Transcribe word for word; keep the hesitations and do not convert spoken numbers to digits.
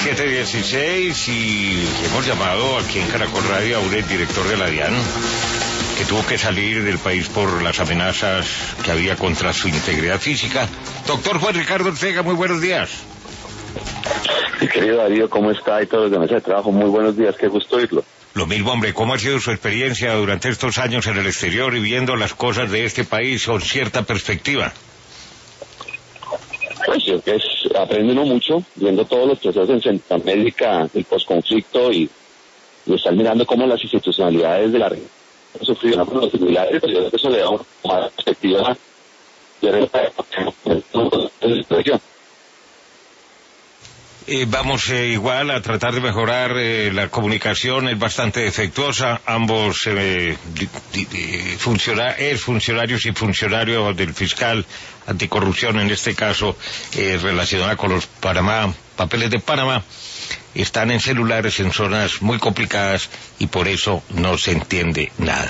siete dieciséis y hemos llamado aquí en Caracol Radio a un director de la DIAN que tuvo que salir del país por las amenazas que había contra su integridad física. Doctor Juan Ricardo Ortega, muy buenos días. Mi querido Darío, ¿cómo está? Y todos los demás de trabajo, muy buenos días, qué gusto oírlo. Lo mismo, hombre, ¿cómo ha sido su experiencia durante estos años en el exterior y viendo las cosas de este país con cierta perspectiva? Pues yo que es, aprende uno mucho, viendo todos los procesos en Centroamérica, el posconflicto y, y estar mirando cómo las institucionalidades de la región han sufrido unas similares, pero yo creo que eso le da una perspectiva de la región. Eh, vamos eh, igual a tratar de mejorar eh, la comunicación, es bastante defectuosa, ambos eh, di, di, di, funciona, es funcionarios y funcionarios del fiscal anticorrupción, en este caso eh, relacionada con los Panamá, papeles de Panamá, están en celulares en zonas muy complicadas y por eso no se entiende nada.